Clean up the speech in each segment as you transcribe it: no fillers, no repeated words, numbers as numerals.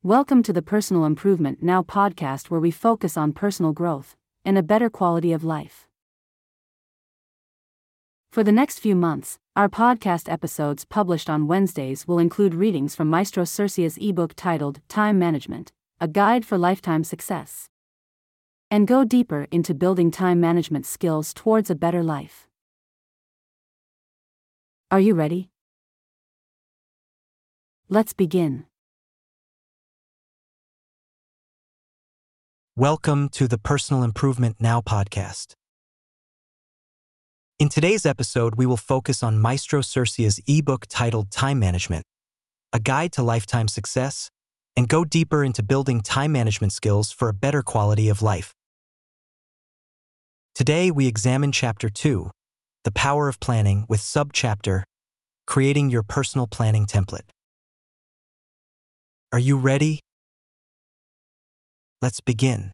Welcome to the Personal Improvement Now podcast, where we focus on personal growth and a better quality of life. For the next few months, our podcast episodes published on Wednesdays will include readings from Maestro Cercia's ebook titled Time Management, a Guide for Lifetime Success, and go deeper into building time management skills towards a better life. Are you ready? Let's begin. Welcome to the Personal Improvement Now podcast. In today's episode, we will focus on Maestro Cercia's ebook titled Time Management, a Guide to Lifetime Success, and go deeper into building time management skills for a better quality of life. Today, we examine Chapter 2, The Power of Planning, with Subchapter, Creating Your Personal Planning Template. Are you ready? Let's begin.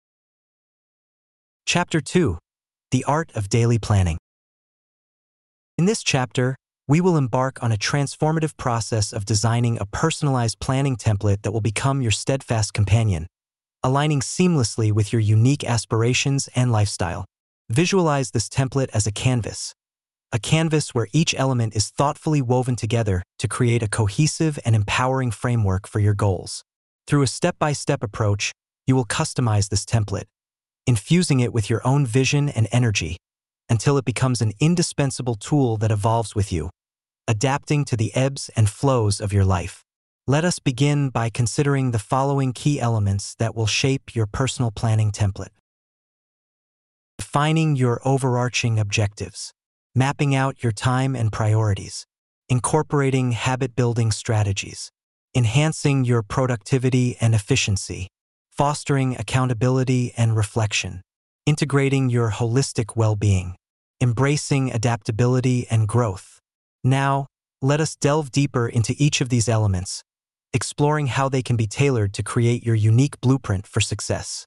Chapter 2, The Art of Daily Planning. In this chapter, we will embark on a transformative process of designing a personalized planning template that will become your steadfast companion, aligning seamlessly with your unique aspirations and lifestyle. Visualize this template as a canvas where each element is thoughtfully woven together to create a cohesive and empowering framework for your goals. Through a step-by-step approach, you will customize this template, infusing it with your own vision and energy until it becomes an indispensable tool that evolves with you, adapting to the ebbs and flows of your life. Let us begin by considering the following key elements that will shape your personal planning template. Defining your overarching objectives, mapping out your time and priorities, incorporating habit-building strategies, enhancing your productivity and efficiency, fostering accountability and reflection, integrating your holistic well-being, embracing adaptability and growth. Now, let us delve deeper into each of these elements, exploring how they can be tailored to create your unique blueprint for success.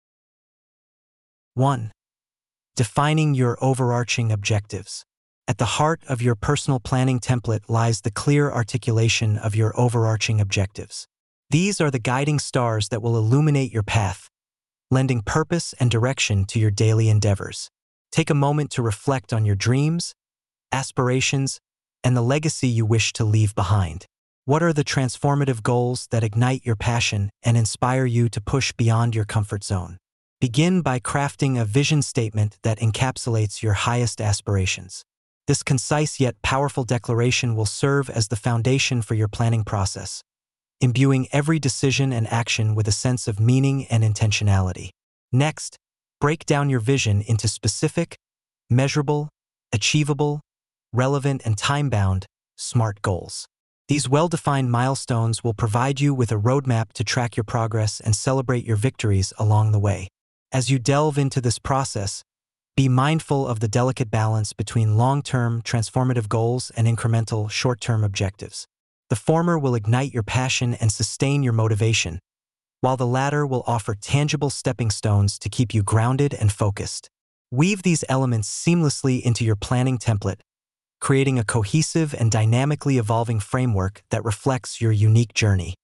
1. Defining your overarching objectives. At the heart of your personal planning template lies the clear articulation of your overarching objectives. These are the guiding stars that will illuminate your path, lending purpose and direction to your daily endeavors. Take a moment to reflect on your dreams, aspirations, and the legacy you wish to leave behind. What are the transformative goals that ignite your passion and inspire you to push beyond your comfort zone? Begin by crafting a vision statement that encapsulates your highest aspirations. This concise yet powerful declaration will serve as the foundation for your planning process, imbuing every decision and action with a sense of meaning and intentionality. Next, break down your vision into specific, measurable, achievable, relevant, and time-bound, SMART goals. These well-defined milestones will provide you with a roadmap to track your progress and celebrate your victories along the way. As you delve into this process, be mindful of the delicate balance between long-term, transformative goals and incremental, short-term objectives. The former will ignite your passion and sustain your motivation, while the latter will offer tangible stepping stones to keep you grounded and focused. Weave these elements seamlessly into your planning template, creating a cohesive and dynamically evolving framework that reflects your unique journey.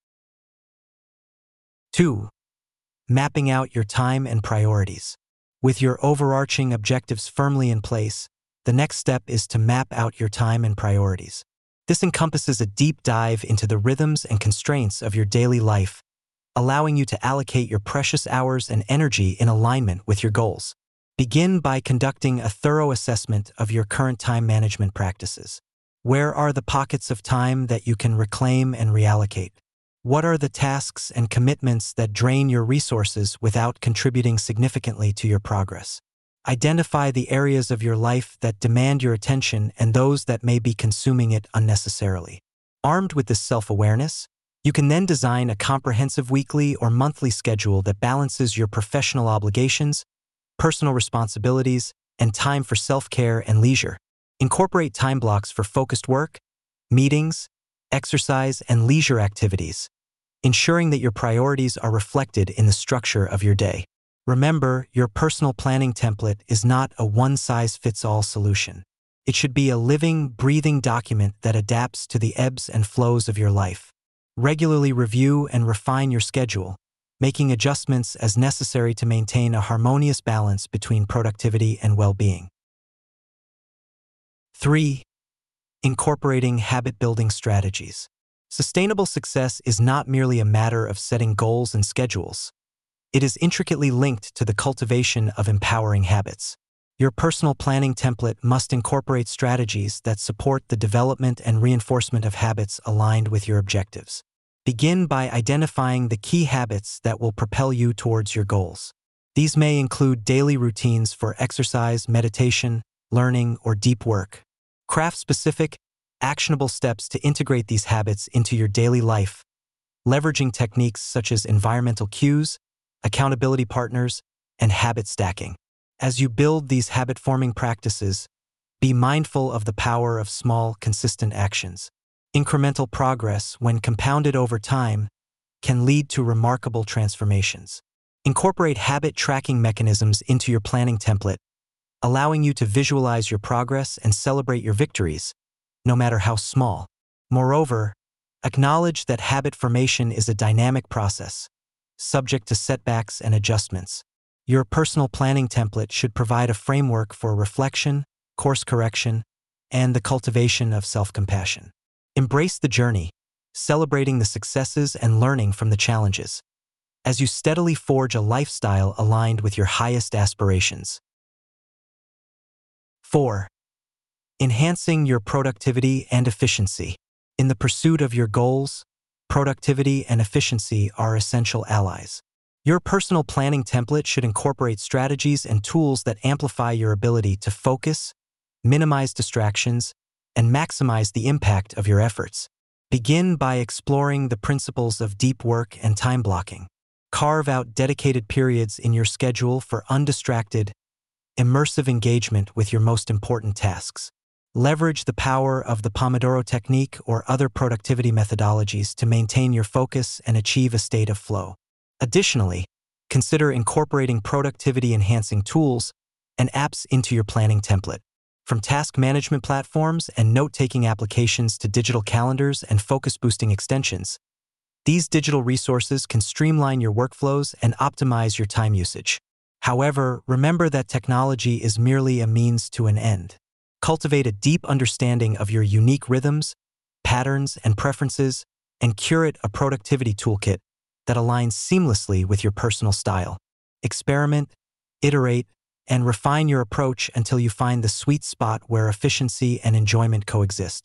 2. Mapping out your time and priorities. With your overarching objectives firmly in place, the next step is to map out your time and priorities. This encompasses a deep dive into the rhythms and constraints of your daily life, allowing you to allocate your precious hours and energy in alignment with your goals. Begin by conducting a thorough assessment of your current time management practices. Where are the pockets of time that you can reclaim and reallocate? What are the tasks and commitments that drain your resources without contributing significantly to your progress? Identify the areas of your life that demand your attention and those that may be consuming it unnecessarily. Armed with this self-awareness, you can then design a comprehensive weekly or monthly schedule that balances your professional obligations, personal responsibilities, and time for self-care and leisure. Incorporate time blocks for focused work, meetings, exercise, and leisure activities, ensuring that your priorities are reflected in the structure of your day. Remember, your personal planning template is not a one-size-fits-all solution. It should be a living, breathing document that adapts to the ebbs and flows of your life. Regularly review and refine your schedule, making adjustments as necessary to maintain a harmonious balance between productivity and well-being. 3. Incorporating habit-building strategies. Sustainable success is not merely a matter of setting goals and schedules. It is intricately linked to the cultivation of empowering habits. Your personal planning template must incorporate strategies that support the development and reinforcement of habits aligned with your objectives. Begin by identifying the key habits that will propel you towards your goals. These may include daily routines for exercise, meditation, learning, or deep work. Craft specific, actionable steps to integrate these habits into your daily life, leveraging techniques such as environmental cues, accountability partners, and habit stacking. As you build these habit-forming practices, be mindful of the power of small, consistent actions. Incremental progress, when compounded over time, can lead to remarkable transformations. Incorporate habit tracking mechanisms into your planning template, allowing you to visualize your progress and celebrate your victories, no matter how small. Moreover, acknowledge that habit formation is a dynamic process, subject to setbacks and adjustments. Your personal planning template should provide a framework for reflection, course correction, and the cultivation of self-compassion. Embrace the journey, celebrating the successes and learning from the challenges, as you steadily forge a lifestyle aligned with your highest aspirations. 4. Enhancing your productivity and efficiency. In the pursuit of your goals, productivity and efficiency are essential allies. Your personal planning template should incorporate strategies and tools that amplify your ability to focus, minimize distractions, and maximize the impact of your efforts. Begin by exploring the principles of deep work and time blocking. Carve out dedicated periods in your schedule for undistracted, immersive engagement with your most important tasks. Leverage the power of the Pomodoro technique or other productivity methodologies to maintain your focus and achieve a state of flow. Additionally, consider incorporating productivity-enhancing tools and apps into your planning template. From task management platforms and note-taking applications to digital calendars and focus-boosting extensions, these digital resources can streamline your workflows and optimize your time usage. However, remember that technology is merely a means to an end. Cultivate a deep understanding of your unique rhythms, patterns, and preferences, and curate a productivity toolkit that aligns seamlessly with your personal style. Experiment, iterate, and refine your approach until you find the sweet spot where efficiency and enjoyment coexist.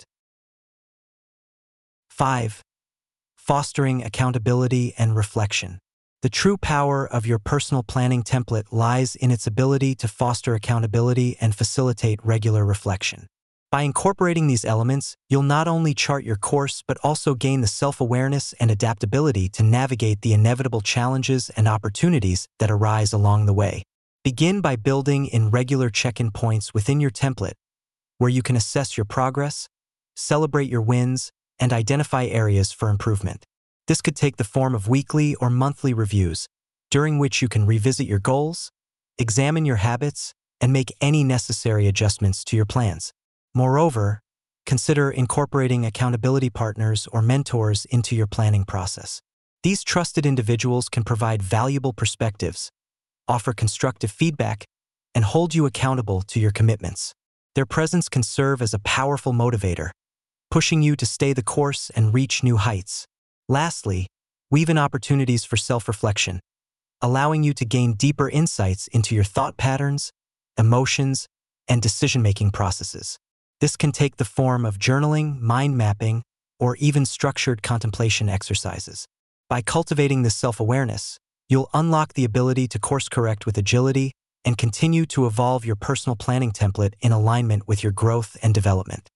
5. Fostering accountability and reflection. The true power of your personal planning template lies in its ability to foster accountability and facilitate regular reflection. By incorporating these elements, you'll not only chart your course but also gain the self-awareness and adaptability to navigate the inevitable challenges and opportunities that arise along the way. Begin by building in regular check-in points within your template, where you can assess your progress, celebrate your wins, and identify areas for improvement. This could take the form of weekly or monthly reviews, during which you can revisit your goals, examine your habits, and make any necessary adjustments to your plans. Moreover, consider incorporating accountability partners or mentors into your planning process. These trusted individuals can provide valuable perspectives, offer constructive feedback, and hold you accountable to your commitments. Their presence can serve as a powerful motivator, pushing you to stay the course and reach new heights. Lastly, weave in opportunities for self-reflection, allowing you to gain deeper insights into your thought patterns, emotions, and decision-making processes. This can take the form of journaling, mind mapping, or even structured contemplation exercises. By cultivating this self-awareness, you'll unlock the ability to course-correct with agility and continue to evolve your personal planning template in alignment with your growth and development.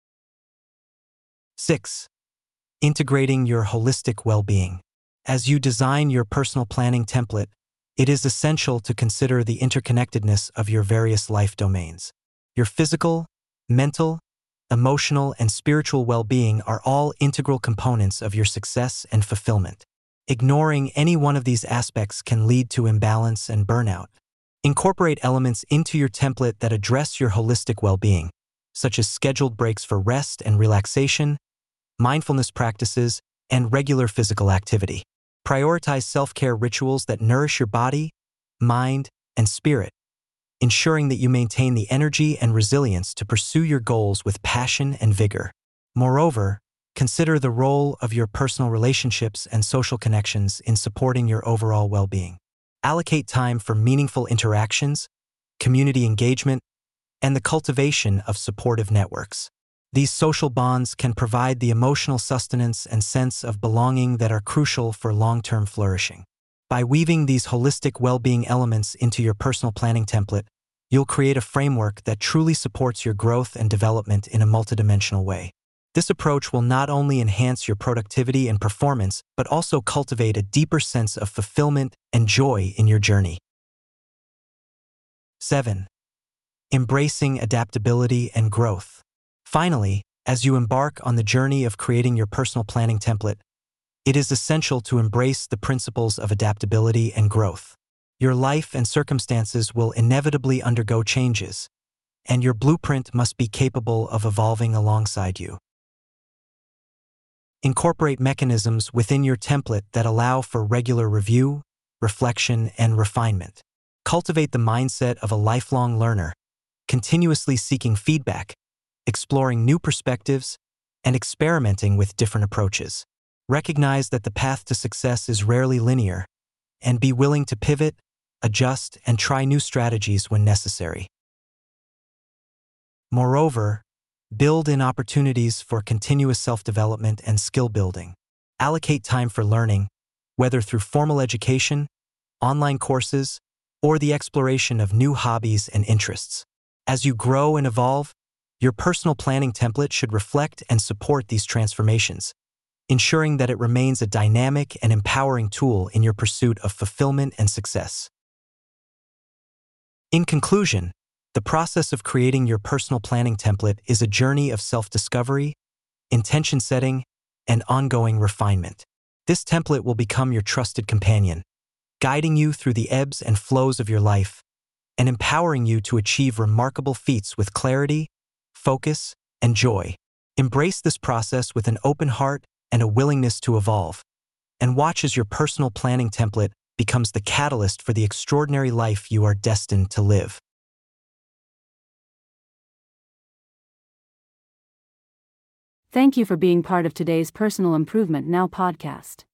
6. Integrating your holistic well-being. As you design your personal planning template, it is essential to consider the interconnectedness of your various life domains. Your physical, mental, emotional, and spiritual well-being are all integral components of your success and fulfillment. Ignoring any one of these aspects can lead to imbalance and burnout. Incorporate elements into your template that address your holistic well-being, such as scheduled breaks for rest and relaxation, mindfulness practices, and regular physical activity. Prioritize self-care rituals that nourish your body, mind, and spirit, ensuring that you maintain the energy and resilience to pursue your goals with passion and vigor. Moreover, consider the role of your personal relationships and social connections in supporting your overall well-being. Allocate time for meaningful interactions, community engagement, and the cultivation of supportive networks. These social bonds can provide the emotional sustenance and sense of belonging that are crucial for long-term flourishing. By weaving these holistic well-being elements into your personal planning template, you'll create a framework that truly supports your growth and development in a multidimensional way. This approach will not only enhance your productivity and performance, but also cultivate a deeper sense of fulfillment and joy in your journey. 7. Embracing adaptability and growth. Finally, as you embark on the journey of creating your personal planning template, it is essential to embrace the principles of adaptability and growth. Your life and circumstances will inevitably undergo changes, and your blueprint must be capable of evolving alongside you. Incorporate mechanisms within your template that allow for regular review, reflection, and refinement. Cultivate the mindset of a lifelong learner, continuously seeking feedback, exploring new perspectives, and experimenting with different approaches. Recognize that the path to success is rarely linear, and be willing to pivot, adjust, and try new strategies when necessary. Moreover, build in opportunities for continuous self-development and skill building. Allocate time for learning, whether through formal education, online courses, or the exploration of new hobbies and interests. As you grow and evolve, your personal planning template should reflect and support these transformations, ensuring that it remains a dynamic and empowering tool in your pursuit of fulfillment and success. In conclusion, the process of creating your personal planning template is a journey of self-discovery, intention setting, and ongoing refinement. This template will become your trusted companion, guiding you through the ebbs and flows of your life, and empowering you to achieve remarkable feats with clarity, focus, and joy. Embrace this process with an open heart and a willingness to evolve, and watch as your personal planning template becomes the catalyst for the extraordinary life you are destined to live. Thank you for being part of today's Personal Improvement Now podcast.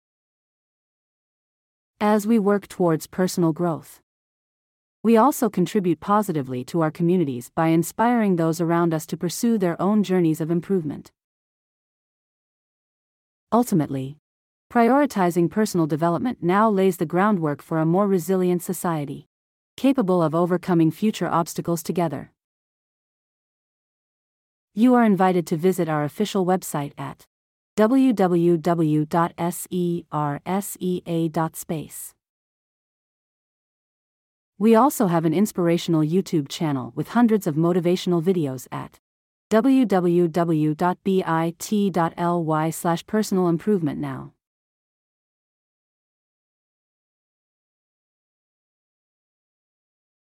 As we work towards personal growth, we also contribute positively to our communities by inspiring those around us to pursue their own journeys of improvement. Ultimately, prioritizing personal development now lays the groundwork for a more resilient society, capable of overcoming future obstacles together. You are invited to visit our official website at www.sersea.space. We also have an inspirational YouTube channel with hundreds of motivational videos at www.bit.ly/personalimprovement now.